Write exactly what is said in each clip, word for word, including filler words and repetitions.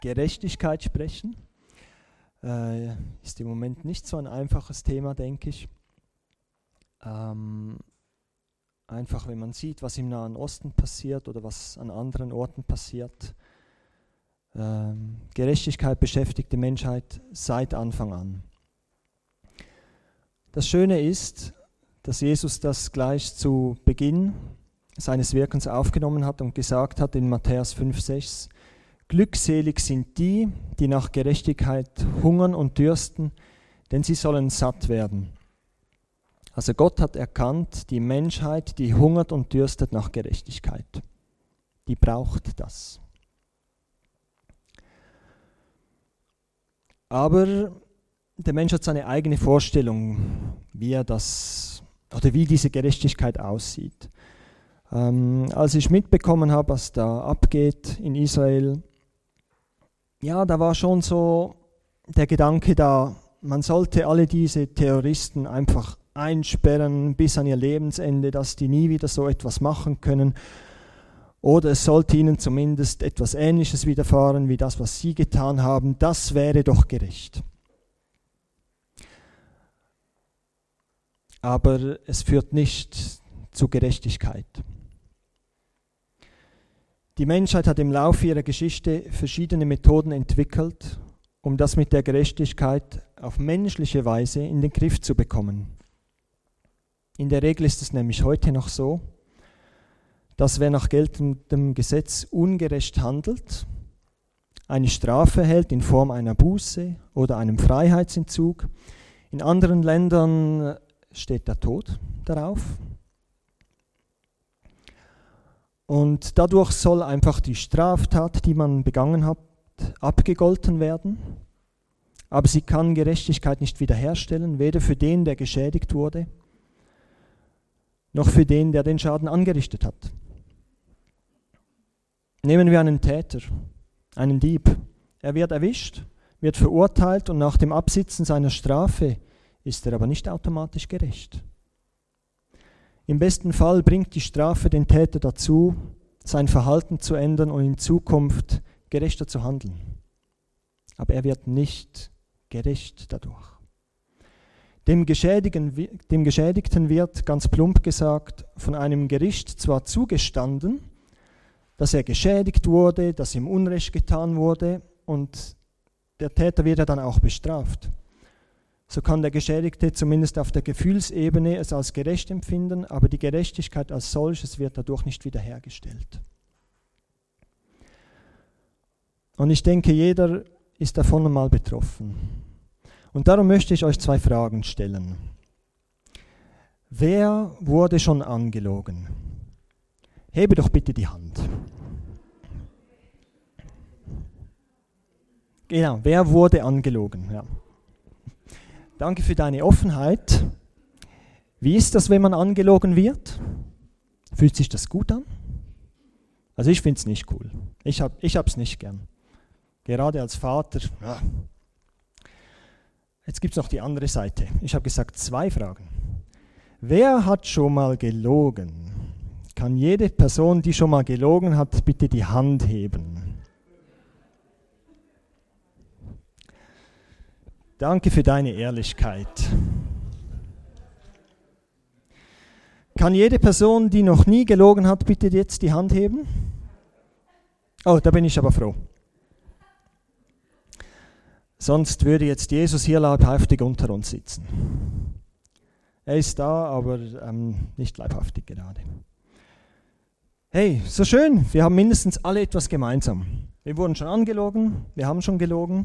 Gerechtigkeit sprechen. Äh, ist im Moment nicht so ein einfaches Thema, denke ich. Ähm, einfach, wenn man sieht, was im Nahen Osten passiert oder was an anderen Orten passiert. Ähm, Gerechtigkeit beschäftigt die Menschheit seit Anfang an. Das Schöne ist, dass Jesus das gleich zu Beginn seines Wirkens aufgenommen hat und gesagt hat in Matthäus fünf, sechs: Glückselig sind die, die nach Gerechtigkeit hungern und dürsten, denn sie sollen satt werden. Also Gott hat erkannt, die Menschheit, die hungert und dürstet nach Gerechtigkeit. Die braucht das. Aber der Mensch hat seine eigene Vorstellung, wie er das oder wie diese Gerechtigkeit aussieht. Ähm, als ich mitbekommen habe, was da abgeht in Israel, ja, da war schon so der Gedanke da, man sollte alle diese Terroristen einfach einsperren bis an ihr Lebensende, dass die nie wieder so etwas machen können. Oder es sollte ihnen zumindest etwas Ähnliches widerfahren wie das, was sie getan haben. Das wäre doch gerecht. Aber es führt nicht zu Gerechtigkeit. Die Menschheit hat im Laufe ihrer Geschichte verschiedene Methoden entwickelt, um das mit der Gerechtigkeit auf menschliche Weise in den Griff zu bekommen. In der Regel ist es nämlich heute noch so, dass wer nach geltendem Gesetz ungerecht handelt, eine Strafe erhält in Form einer Buße oder einem Freiheitsentzug. In anderen Ländern steht der Tod darauf. Und dadurch soll einfach die Straftat, die man begangen hat, abgegolten werden. Aber sie kann Gerechtigkeit nicht wiederherstellen, weder für den, der geschädigt wurde, noch für den, der den Schaden angerichtet hat. Nehmen wir einen Täter, einen Dieb. Er wird erwischt, wird verurteilt und nach dem Absitzen seiner Strafe ist er aber nicht automatisch gerecht. Im besten Fall bringt die Strafe den Täter dazu, sein Verhalten zu ändern und in Zukunft gerechter zu handeln. Aber er wird nicht gerecht dadurch. Dem Geschädigten, dem Geschädigten wird, ganz plump gesagt, von einem Gericht zwar zugestanden, dass er geschädigt wurde, dass ihm Unrecht getan wurde und der Täter wird ja dann auch bestraft. So kann der Geschädigte zumindest auf der Gefühlsebene es als gerecht empfinden, aber die Gerechtigkeit als solches wird dadurch nicht wiederhergestellt. Und ich denke, jeder ist davon einmal betroffen. Und darum möchte ich euch zwei Fragen stellen. Wer wurde schon angelogen? Hebe doch bitte die Hand. Genau, wer wurde angelogen? Ja. Danke für deine Offenheit. Wie ist das, wenn man angelogen wird? Fühlt sich das gut an? Also ich finde es nicht cool. Ich habe ich es nicht gern. Gerade als Vater. Ja. Jetzt gibt es noch die andere Seite. Ich habe gesagt, zwei Fragen. Wer hat schon mal gelogen? Kann jede Person, die schon mal gelogen hat, bitte die Hand heben? Danke für deine Ehrlichkeit. Kann jede Person, die noch nie gelogen hat, bitte jetzt die Hand heben? Oh, da bin ich aber froh. Sonst würde jetzt Jesus hier leibhaftig unter uns sitzen. Er ist da, aber ähm, nicht leibhaftig gerade. Hey, so schön, wir haben mindestens alle etwas gemeinsam. Wir wurden schon angelogen, wir haben schon gelogen.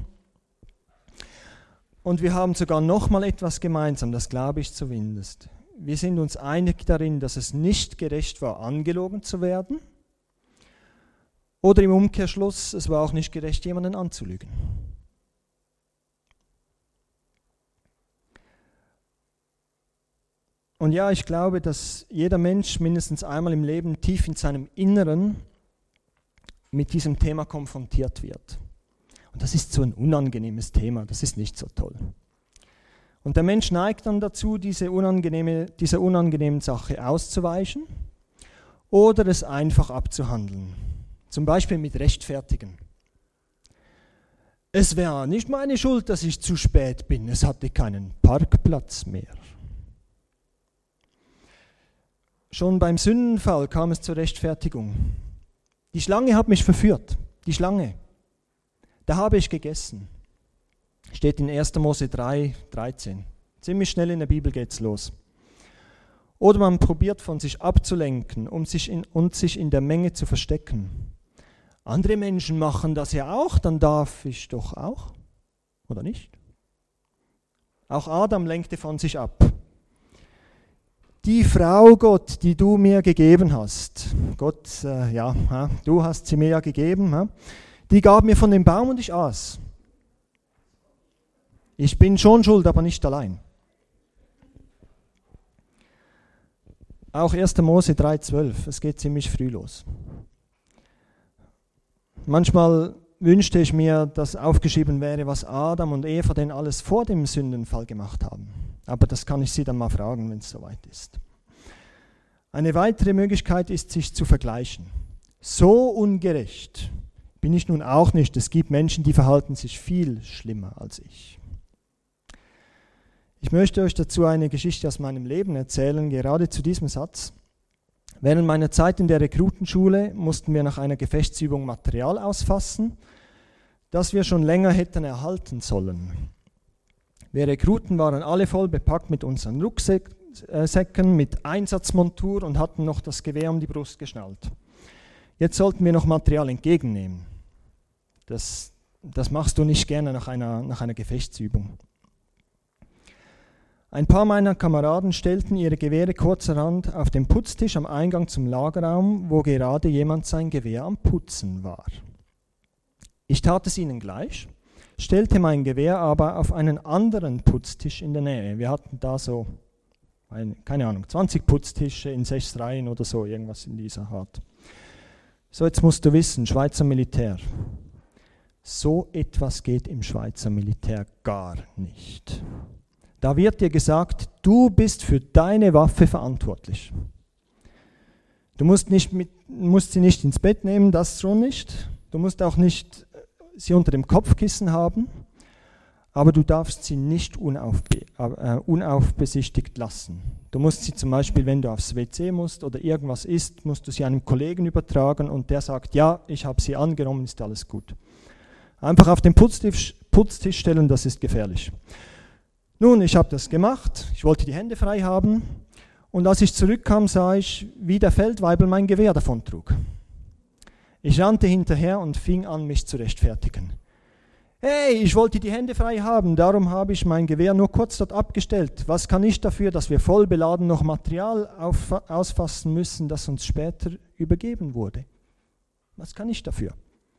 Und wir haben sogar noch mal etwas gemeinsam, das glaube ich zumindest. Wir sind uns einig darin, dass es nicht gerecht war, angelogen zu werden. Oder im Umkehrschluss, es war auch nicht gerecht, jemanden anzulügen. Und ja, ich glaube, dass jeder Mensch mindestens einmal im Leben tief in seinem Inneren mit diesem Thema konfrontiert wird. Und das ist so ein unangenehmes Thema, das ist nicht so toll. Und der Mensch neigt dann dazu, diese unangenehme, dieser unangenehmen Sache auszuweichen oder es einfach abzuhandeln. Zum Beispiel mit Rechtfertigen. Es wäre nicht meine Schuld, dass ich zu spät bin. Es hatte keinen Parkplatz mehr. Schon beim Sündenfall kam es zur Rechtfertigung. Die Schlange hat mich verführt. Die Schlange. Da habe ich gegessen. Steht in erster Mose drei, dreizehn. Ziemlich schnell in der Bibel geht's los. Oder man probiert von sich abzulenken, um sich in, und sich in der Menge zu verstecken. Andere Menschen machen das ja auch, dann darf ich doch auch, oder nicht? Auch Adam lenkte von sich ab. Die Frau, Gott, die du mir gegeben hast, Gott, äh, ja, ha, du hast sie mir ja gegeben, ha, die gab mir von dem Baum und ich aß. Ich bin schon schuld, aber nicht allein. Auch erster Mose drei zwölf, es geht ziemlich früh los. Manchmal wünschte ich mir, dass aufgeschrieben wäre, was Adam und Eva denn alles vor dem Sündenfall gemacht haben. Aber das kann ich Sie dann mal fragen, wenn es soweit ist. Eine weitere Möglichkeit ist, sich zu vergleichen. So ungerecht bin ich nun auch nicht. Es gibt Menschen, die verhalten sich viel schlimmer als ich. Ich möchte euch dazu eine Geschichte aus meinem Leben erzählen, gerade zu diesem Satz. Während meiner Zeit in der Rekrutenschule mussten wir nach einer Gefechtsübung Material ausfassen, das wir schon länger hätten erhalten sollen. Wir Rekruten waren alle voll bepackt mit unseren Rucksäcken, mit Einsatzmontur und hatten noch das Gewehr um die Brust geschnallt. Jetzt sollten wir noch Material entgegennehmen. Das, das machst du nicht gerne nach einer, nach einer Gefechtsübung. Ein paar meiner Kameraden stellten ihre Gewehre kurzerhand auf den Putztisch am Eingang zum Lagerraum, wo gerade jemand sein Gewehr am Putzen war. Ich tat es ihnen gleich, stellte mein Gewehr aber auf einen anderen Putztisch in der Nähe. Wir hatten da so, eine, keine Ahnung, zwanzig Putztische in sechs Reihen oder so, irgendwas in dieser Art. So, jetzt musst du wissen, Schweizer Militär. So etwas geht im Schweizer Militär gar nicht. Da wird dir gesagt, du bist für deine Waffe verantwortlich. Du musst, nicht mit, musst sie nicht ins Bett nehmen, das schon nicht. Du musst auch nicht sie unter dem Kopfkissen haben, aber du darfst sie nicht unaufbe, äh, unaufbesichtigt lassen. Du musst sie zum Beispiel, wenn du aufs W C musst oder irgendwas isst, musst du sie einem Kollegen übertragen und der sagt, ja, ich habe sie angenommen, ist alles gut. Einfach auf den Putztisch, Putztisch stellen, das ist gefährlich. Nun, ich habe das gemacht, ich wollte die Hände frei haben und als ich zurückkam, sah ich, wie der Feldwaibel mein Gewehr davontrug. Ich rannte hinterher und fing an, mich zu rechtfertigen. Hey, ich wollte die Hände frei haben, darum habe ich mein Gewehr nur kurz dort abgestellt. Was kann ich dafür, dass wir voll beladen noch Material auf, ausfassen müssen, das uns später übergeben wurde? Was kann ich dafür?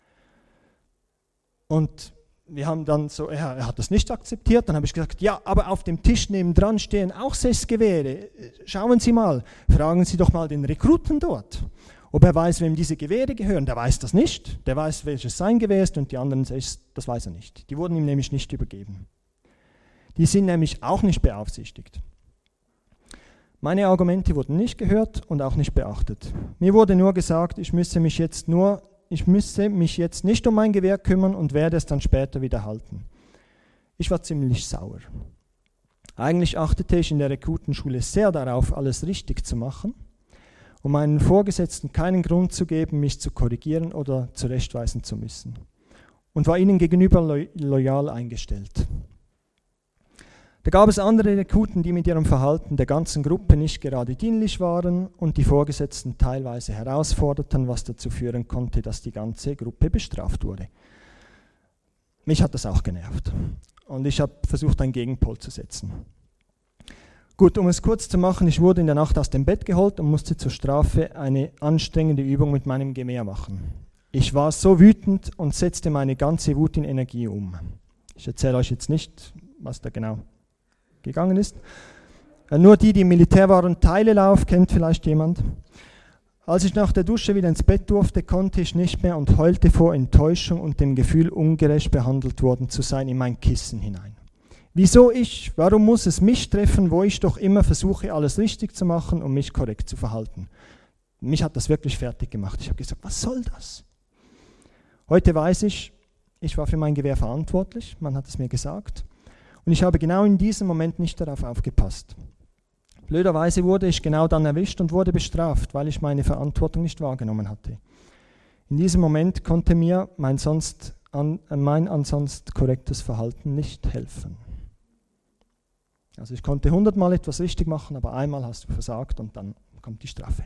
Und wir haben dann so, er, er hat das nicht akzeptiert, dann habe ich gesagt, ja, aber auf dem Tisch nebendran stehen auch sechs Gewehre. Schauen Sie mal, fragen Sie doch mal den Rekruten dort, ob er weiß, wem diese Gewehre gehören. Der weiß das nicht, der weiß, welches sein Gewehr ist und die anderen sechs, das weiß er nicht. Die wurden ihm nämlich nicht übergeben. Die sind nämlich auch nicht beaufsichtigt. Meine Argumente wurden nicht gehört und auch nicht beachtet. Mir wurde nur gesagt, ich müsse mich jetzt nur Ich müsse mich jetzt nicht um mein Gewehr kümmern und werde es dann später wieder halten. Ich war ziemlich sauer. Eigentlich achtete ich in der Rekrutenschule sehr darauf, alles richtig zu machen, um meinen Vorgesetzten keinen Grund zu geben, mich zu korrigieren oder zurechtweisen zu müssen. Und war ihnen gegenüber lo- loyal eingestellt. Da gab es andere Rekruten, die mit ihrem Verhalten der ganzen Gruppe nicht gerade dienlich waren und die Vorgesetzten teilweise herausforderten, was dazu führen konnte, dass die ganze Gruppe bestraft wurde. Mich hat das auch genervt und ich habe versucht, einen Gegenpol zu setzen. Gut, um es kurz zu machen, ich wurde in der Nacht aus dem Bett geholt und musste zur Strafe eine anstrengende Übung mit meinem Gewehr machen. Ich war so wütend und setzte meine ganze Wut in Energie um. Ich erzähle euch jetzt nicht, was da genau gegangen ist. Nur die, die im Militär waren, Teilelauf, kennt vielleicht jemand. Als ich nach der Dusche wieder ins Bett durfte, konnte ich nicht mehr und heulte vor Enttäuschung und dem Gefühl, ungerecht behandelt worden zu sein, in mein Kissen hinein. Wieso ich? Warum muss es mich treffen, wo ich doch immer versuche, alles richtig zu machen und mich korrekt zu verhalten? Mich hat das wirklich fertig gemacht. Ich habe gesagt, was soll das? Heute weiß ich, Ich war für mein Gewehr verantwortlich, man hat es mir gesagt. Und ich habe genau in diesem Moment nicht darauf aufgepasst. Blöderweise wurde ich genau dann erwischt und wurde bestraft, weil ich meine Verantwortung nicht wahrgenommen hatte. In diesem Moment konnte mir mein, sonst an, mein ansonsten korrektes Verhalten nicht helfen. Also ich konnte hundertmal etwas richtig machen, aber einmal hast du versagt und dann kommt die Strafe.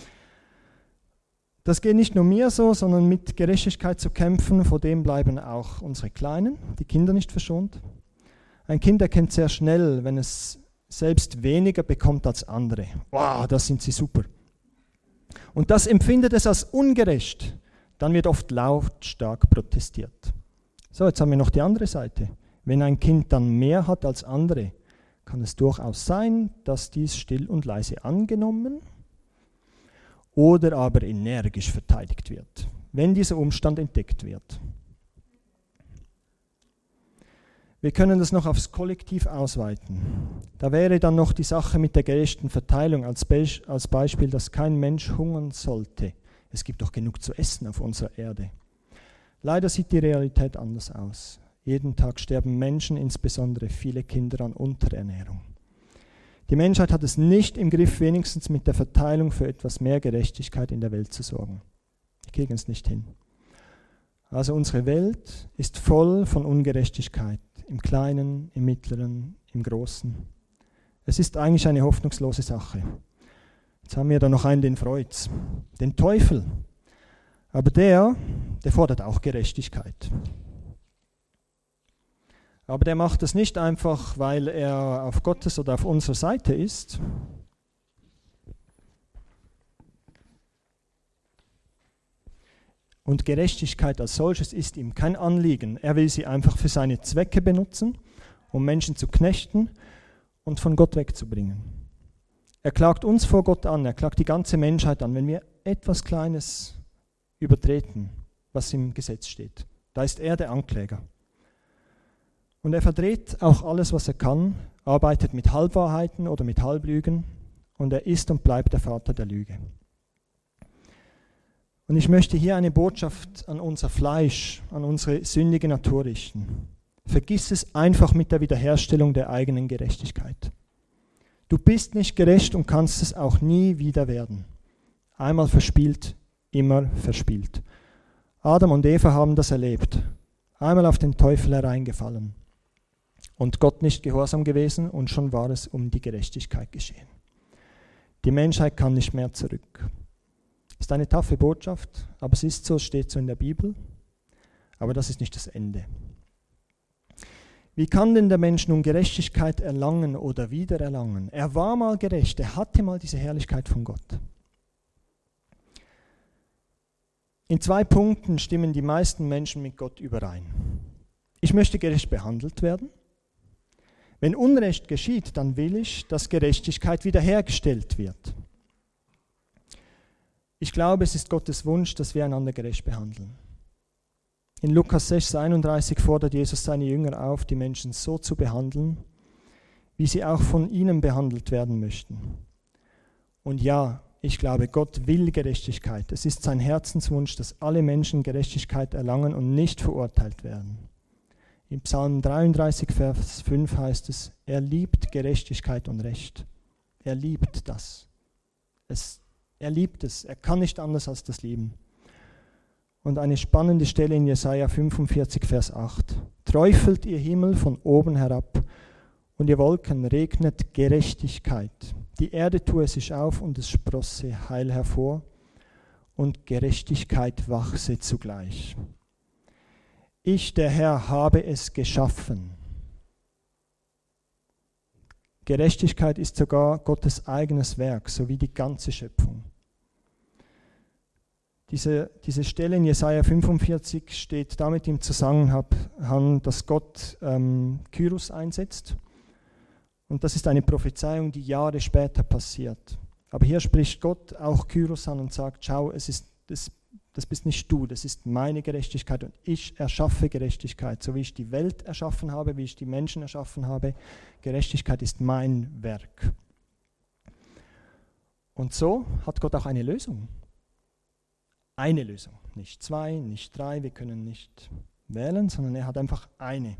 Das geht nicht nur mir so, sondern mit Gerechtigkeit zu kämpfen, vor dem bleiben auch unsere Kleinen, die Kinder nicht verschont. Ein Kind erkennt sehr schnell, wenn es selbst weniger bekommt als andere. Wow, das sind sie super. Und das empfindet es als ungerecht. Dann wird oft lautstark protestiert. So, jetzt haben wir noch die andere Seite. Wenn ein Kind dann mehr hat als andere, kann es durchaus sein, dass dies still und leise angenommen oder aber energisch verteidigt wird, wenn dieser Umstand entdeckt wird. Wir können das noch aufs Kollektiv ausweiten. Da wäre dann noch die Sache mit der gerechten Verteilung als, Be- als Beispiel, dass kein Mensch hungern sollte. Es gibt doch genug zu essen auf unserer Erde. Leider sieht die Realität anders aus. Jeden Tag sterben Menschen, insbesondere viele Kinder, an Unterernährung. Die Menschheit hat es nicht im Griff, wenigstens mit der Verteilung für etwas mehr Gerechtigkeit in der Welt zu sorgen. Wir kriegen es nicht hin. Also unsere Welt ist voll von Ungerechtigkeit, im Kleinen, im Mittleren, im Großen. Es ist eigentlich eine hoffnungslose Sache. Jetzt haben wir da noch einen, den Freud's, den Teufel. Aber der, der fordert auch Gerechtigkeit. Aber der macht es nicht einfach, weil er auf Gottes oder auf unserer Seite ist. Und Gerechtigkeit als solches ist ihm kein Anliegen. Er will sie einfach für seine Zwecke benutzen, um Menschen zu knechten und von Gott wegzubringen. Er klagt uns vor Gott an, er klagt die ganze Menschheit an, wenn wir etwas Kleines übertreten, was im Gesetz steht. Da ist er der Ankläger. Und er verdreht auch alles, was er kann, arbeitet mit Halbwahrheiten oder mit Halblügen und er ist und bleibt der Vater der Lüge. Und ich möchte hier eine Botschaft an unser Fleisch, an unsere sündige Natur richten. Vergiss es einfach mit der Wiederherstellung der eigenen Gerechtigkeit. Du bist nicht gerecht und kannst es auch nie wieder werden. Einmal verspielt, immer verspielt. Adam und Eva haben das erlebt. Einmal auf den Teufel hereingefallen. Und Gott nicht gehorsam gewesen und schon war es um die Gerechtigkeit geschehen. Die Menschheit kann nicht mehr zurück. Ist eine taffe Botschaft, aber es ist so, es steht so in der Bibel. Aber das ist nicht das Ende. Wie kann denn der Mensch nun Gerechtigkeit erlangen oder wiedererlangen? Er war mal gerecht, er hatte mal diese Herrlichkeit von Gott. In zwei Punkten stimmen die meisten Menschen mit Gott überein. Ich möchte gerecht behandelt werden. Wenn Unrecht geschieht, dann will ich, dass Gerechtigkeit wiederhergestellt wird. Ich glaube, es ist Gottes Wunsch, dass wir einander gerecht behandeln. In Lukas sechs einunddreißig fordert Jesus seine Jünger auf, die Menschen so zu behandeln, wie sie auch von ihnen behandelt werden möchten. Und ja, ich glaube, Gott will Gerechtigkeit. Es ist sein Herzenswunsch, dass alle Menschen Gerechtigkeit erlangen und nicht verurteilt werden. Im Psalm dreiunddreißig, Vers fünf heißt es, er liebt Gerechtigkeit und Recht. Er liebt das. Es, er liebt es. Er kann nicht anders als das lieben. Und eine spannende Stelle in Jesaja fünfundvierzig, Vers acht. Träufelt ihr Himmel von oben herab und ihr Wolken regnet Gerechtigkeit. Die Erde tue sich auf und es sprosse Heil hervor und Gerechtigkeit wachse zugleich. Ich, der Herr, habe es geschaffen. Gerechtigkeit ist sogar Gottes eigenes Werk, so wie die ganze Schöpfung. Diese, diese Stelle in Jesaja fünfundvierzig steht damit im Zusammenhang, dass Gott ähm, Kyros einsetzt. Und das ist eine Prophezeiung, die Jahre später passiert. Aber hier spricht Gott auch Kyros an und sagt, schau, es ist, das, das bist nicht du, das ist meine Gerechtigkeit und ich erschaffe Gerechtigkeit, so wie ich die Welt erschaffen habe, wie ich die Menschen erschaffen habe. Gerechtigkeit ist mein Werk. Und so hat Gott auch eine Lösung. Eine Lösung, nicht zwei, nicht drei, wir können nicht wählen, sondern er hat einfach eine.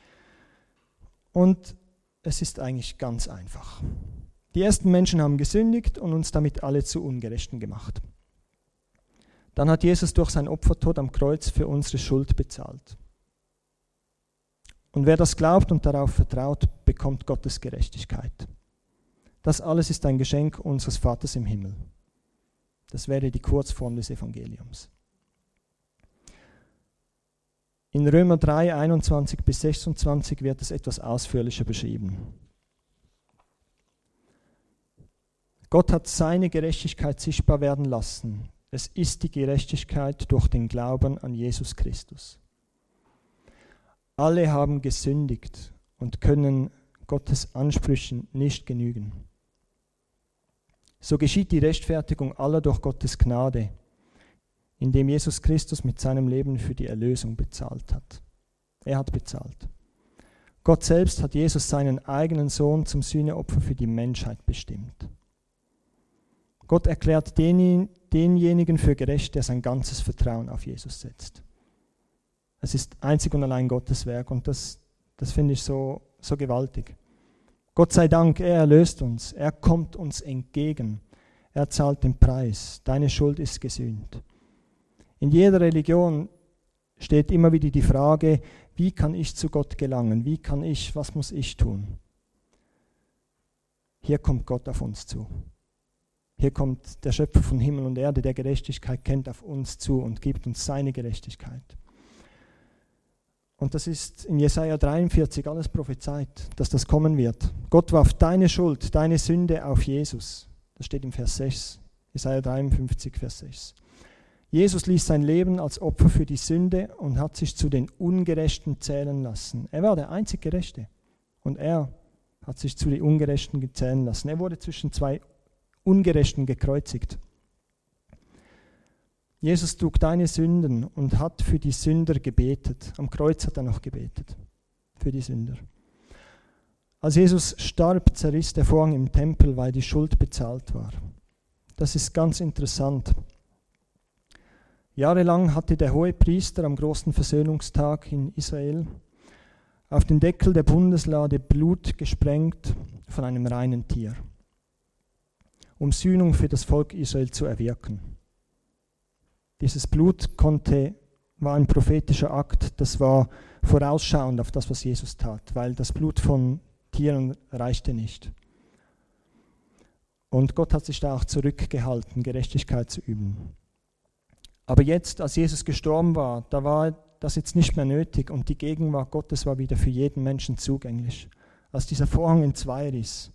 Und es ist eigentlich ganz einfach. Die ersten Menschen haben gesündigt und uns damit alle zu Ungerechten gemacht. Dann hat Jesus durch sein Opfertod am Kreuz für unsere Schuld bezahlt. Und wer das glaubt und darauf vertraut, bekommt Gottes Gerechtigkeit. Das alles ist ein Geschenk unseres Vaters im Himmel. Das wäre die Kurzform des Evangeliums. In Römer drei, einundzwanzig bis sechsundzwanzig wird es etwas ausführlicher beschrieben. Gott hat seine Gerechtigkeit sichtbar werden lassen. Es ist die Gerechtigkeit durch den Glauben an Jesus Christus. Alle haben gesündigt und können Gottes Ansprüchen nicht genügen. So geschieht die Rechtfertigung aller durch Gottes Gnade, indem Jesus Christus mit seinem Leben für die Erlösung bezahlt hat. Er hat bezahlt. Gott selbst hat Jesus, seinen eigenen Sohn, zum Sühneopfer für die Menschheit bestimmt. Gott erklärt den, denjenigen für gerecht, der sein ganzes Vertrauen auf Jesus setzt. Es ist einzig und allein Gottes Werk und das, das finde ich so, so gewaltig. Gott sei Dank, er erlöst uns, er kommt uns entgegen, er zahlt den Preis, deine Schuld ist gesühnt. In jeder Religion steht immer wieder die Frage, wie kann ich zu Gott gelangen, wie kann ich, was muss ich tun? Hier kommt Gott auf uns zu. Hier kommt der Schöpfer von Himmel und Erde, der Gerechtigkeit kennt, auf uns zu und gibt uns seine Gerechtigkeit. Und das ist in Jesaja dreiundvierzig alles prophezeit, dass das kommen wird. Gott warf deine Schuld, deine Sünde auf Jesus. Das steht im Vers sechs, Jesaja dreiundfünfzig, Vers sechs. Jesus ließ sein Leben als Opfer für die Sünde und hat sich zu den Ungerechten zählen lassen. Er war der einzig Gerechte und er hat sich zu den Ungerechten zählen lassen. Er wurde zwischen zwei Ungerechten gekreuzigt. Jesus trug deine Sünden und hat für die Sünder gebetet. Am Kreuz hat er noch gebetet für die Sünder. Als Jesus starb, zerriss der Vorhang im Tempel, weil die Schuld bezahlt war. Das ist ganz interessant. Jahrelang hatte der Hohepriester am großen Versöhnungstag in Israel auf den Deckel der Bundeslade Blut gesprengt von einem reinen Tier, um Sühnung für das Volk Israel zu erwirken. Dieses Blut konnte, war ein prophetischer Akt, das war vorausschauend auf das, was Jesus tat, weil das Blut von Tieren reichte nicht. Und Gott hat sich da auch zurückgehalten, Gerechtigkeit zu üben. Aber jetzt, als Jesus gestorben war, da war das jetzt nicht mehr nötig und die Gegenwart Gottes war wieder für jeden Menschen zugänglich. Als dieser Vorhang entzwei riss,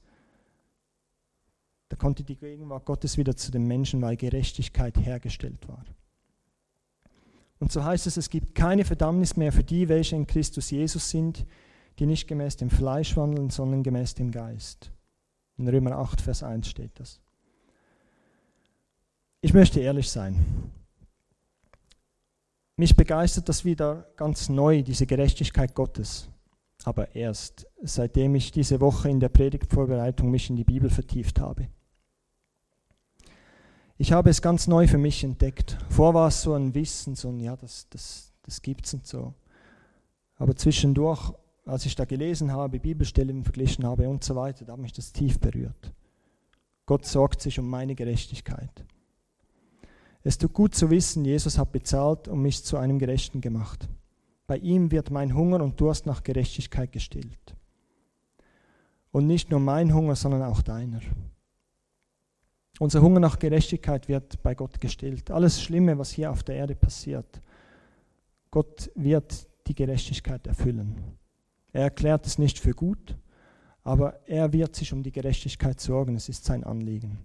da konnte die Gegenwart Gottes wieder zu den Menschen, weil Gerechtigkeit hergestellt war. Und so heißt es, es gibt keine Verdammnis mehr für die, welche in Christus Jesus sind, die nicht gemäß dem Fleisch wandeln, sondern gemäß dem Geist. In Römer acht, Vers eins steht das. Ich möchte ehrlich sein. Mich begeistert das wieder ganz neu, diese Gerechtigkeit Gottes. Aber erst, seitdem ich diese Woche in der Predigtvorbereitung mich in die Bibel vertieft habe. Ich habe es ganz neu für mich entdeckt. Vorher war es so ein Wissen, so ein, ja, das, das, das gibt's und so. Aber zwischendurch, als ich da gelesen habe, Bibelstellen verglichen habe und so weiter, da hat mich das tief berührt. Gott sorgt sich um meine Gerechtigkeit. Es tut gut zu wissen, Jesus hat bezahlt und mich zu einem Gerechten gemacht. Bei ihm wird mein Hunger und Durst nach Gerechtigkeit gestillt. Und nicht nur mein Hunger, sondern auch deiner. Unser Hunger nach Gerechtigkeit wird bei Gott gestillt. Alles Schlimme, was hier auf der Erde passiert, Gott wird die Gerechtigkeit erfüllen. Er erklärt es nicht für gut, aber er wird sich um die Gerechtigkeit sorgen. Es ist sein Anliegen.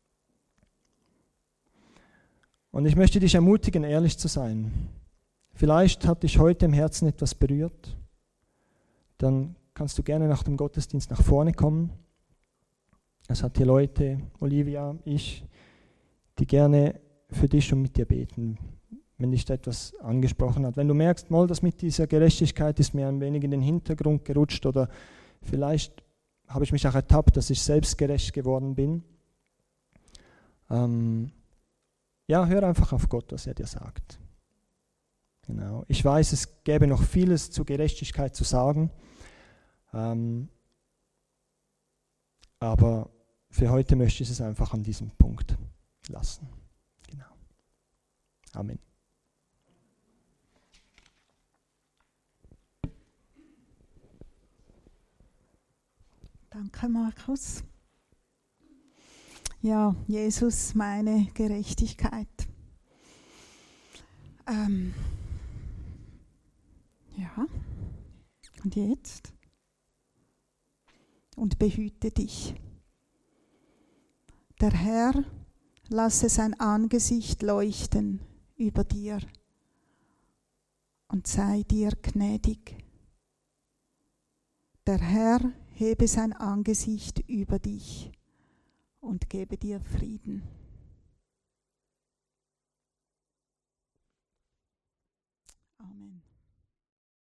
Und ich möchte dich ermutigen, ehrlich zu sein. Vielleicht hat dich heute im Herzen etwas berührt. Dann kannst du gerne nach dem Gottesdienst nach vorne kommen. Es hat hier Leute, Olivia, ich, die gerne für dich und mit dir beten, wenn dich da etwas angesprochen hat. Wenn du merkst, mal, das mit dieser Gerechtigkeit ist mir ein wenig in den Hintergrund gerutscht oder vielleicht habe ich mich auch ertappt, dass ich selbst gerecht geworden bin. Ähm, ja, hör einfach auf Gott, was er dir sagt. Genau. Ich weiß, es gäbe noch vieles zur Gerechtigkeit zu sagen, ähm, aber für heute möchte ich es einfach an diesem Punkt lassen. Genau. Amen. Danke, Markus. Ja, Jesus, meine Gerechtigkeit. Ähm, ja, und jetzt? Und behüte dich. Der Herr lasse sein Angesicht leuchten über dir und sei dir gnädig. Der Herr hebe sein Angesicht über dich und gebe dir Frieden. Amen.